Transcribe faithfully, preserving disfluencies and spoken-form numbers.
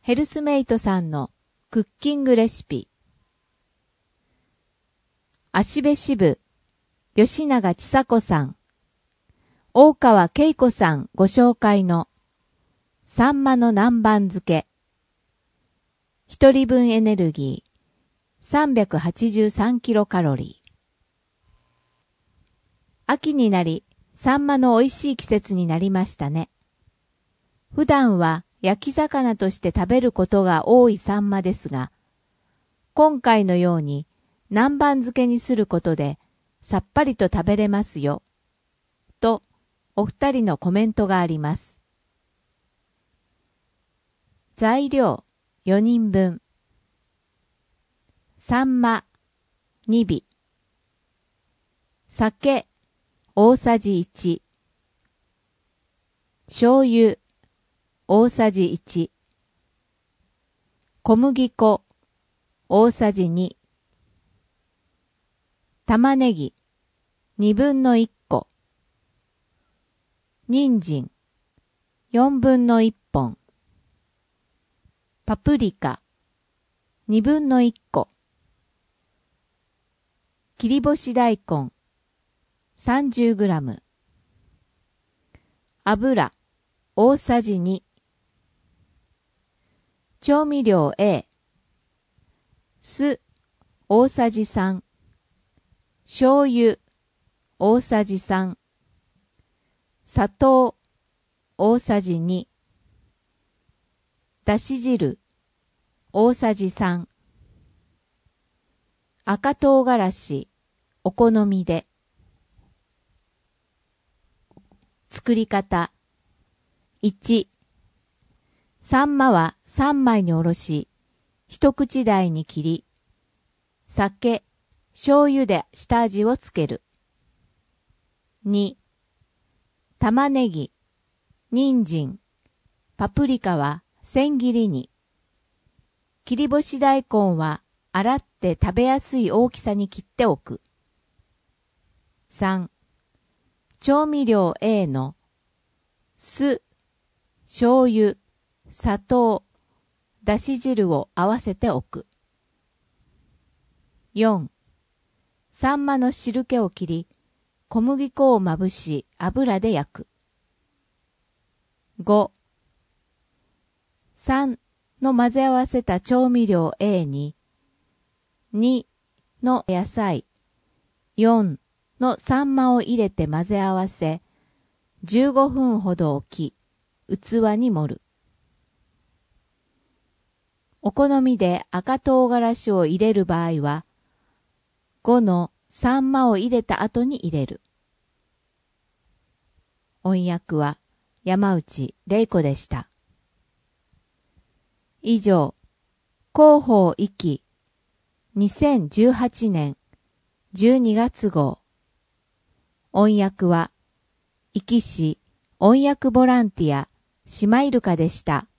ヘルスメイトさんのクッキングレシピ。芦部支部、吉永千佐子さん、大川恵子さんご紹介のサンマの南蛮漬け。一人分エネルギーさんびゃくはちじゅうさんキロカロリー。秋になり、サンマの美味しい季節になりましたね。普段は焼き魚として食べることが多いサンマですが、今回のように南蛮漬けにすることでさっぱりと食べれますよ、とお二人のコメントがあります。材料よにんぶん。サンマにび。酒大さじいち。醤油大さじいち。小麦粉大さじに。玉ねぎにぶんのいっこ。人参よんぶんのいっぽん。パプリカにぶんのいっこ。切り干し大根さんじゅうグラム。油大さじに。調味料 A。酢大さじさん。醤油大さじさん。砂糖大さじに。だし汁大さじさん。赤唐辛子お好みで。作り方。いち、サンマはさんまいにおろし、一口大に切り、酒、醤油で下味をつける。に、玉ねぎ、人参、パプリカは千切りに。切り干し大根は洗って食べやすい大きさに切っておく。さん、調味料 A の酢、醤油、砂糖、だし汁を合わせておく。よん、サンマの汁気を切り、小麦粉をまぶし油で焼く。ご、さんの混ぜ合わせた調味料 A に、にの野菜、よんのサンマを入れて混ぜ合わせ、じゅうごふんほど置き、器に盛る。お好みで赤唐辛子を入れる場合は、ごのサンマを入れた後に入れる。音訳は山内玲子でした。以上、広報壱岐にせんじゅうはちねんじゅうにがつ号。音訳は壱岐市音訳ボランティアシマイルカでした。